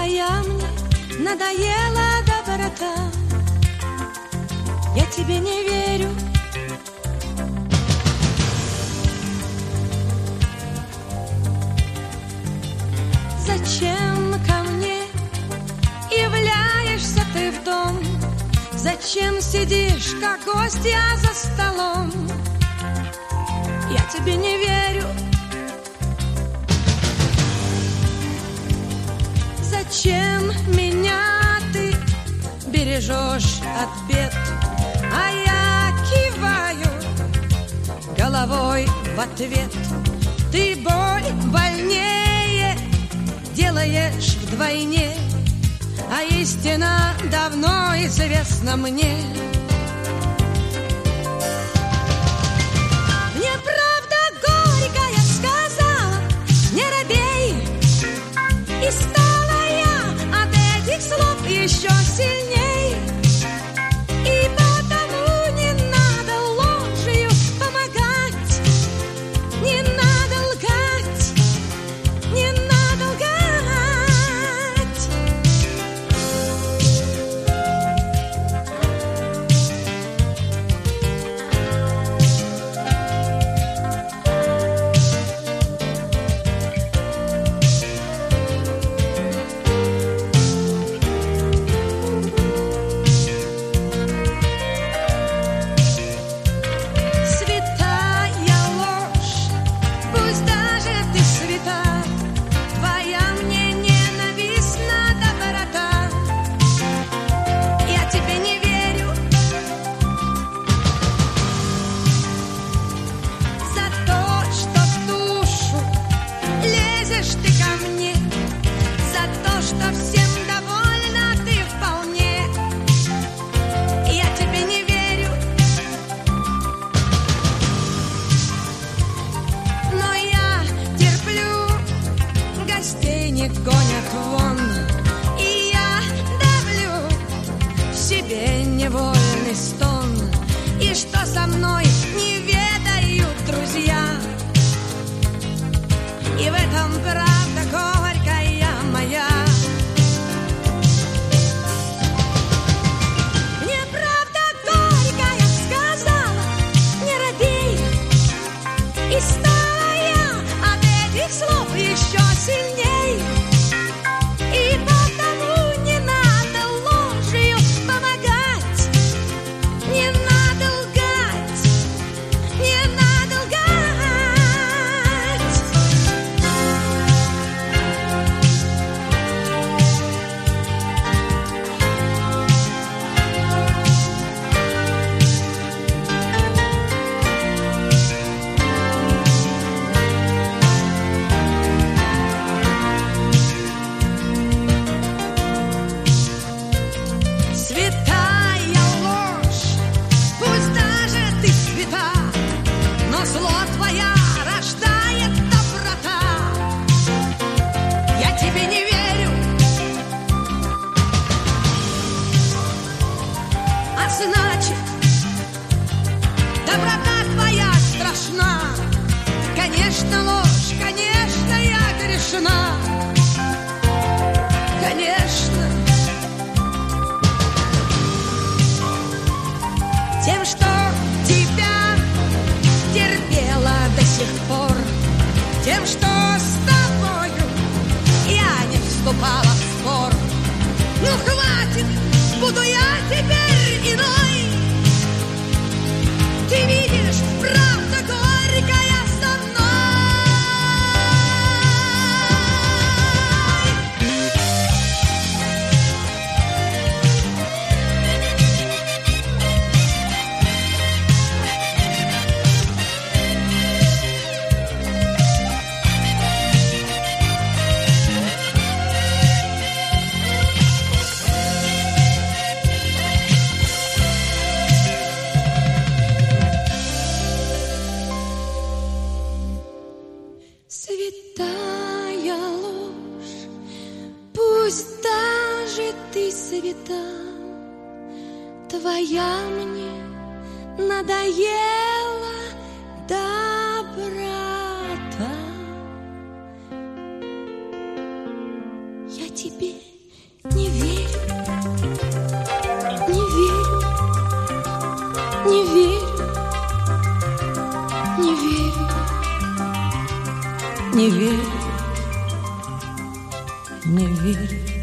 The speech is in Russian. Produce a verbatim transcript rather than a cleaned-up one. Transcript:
Твоя мне надоела доброта. Я тебе не верю. Зачем ко мне являешься ты в дом? Зачем сидишь, как гостья за столом? Я тебе не верю. Зачем меня ты бережешь от бед? А я киваю головой в ответ. Ты боль больнее делаешь вдвойне, а истина давно известна мне. Мне правда горькая сказала: не робей. И стала я от этих слов еще сильней. И потому не надо ложью помогать, не надо лгать, не надо лгать. Гонят вон, и я давлю в себе невольный стон. И что со мной не ведают друзья, и в этом правда горькая моя. Мне правда горькая сказала: не робей. И стала я от этих слов еще сильней. И потому не надо ложью помогать, не надо лгать, не надо лгать. Значит, доброта твоя страшна. Конечно, ложь, конечно, я грешна. Конечно. Тем, что тебя терпела до сих пор, тем, что с тобою я не вступала в спор. Ну, хватит, буду я теперь иной. Ты видишь, правда горькая со мной. Святая ложь, пусть даже ты свята, твоя мне надоела доброта. Я тебе не верю, не верю.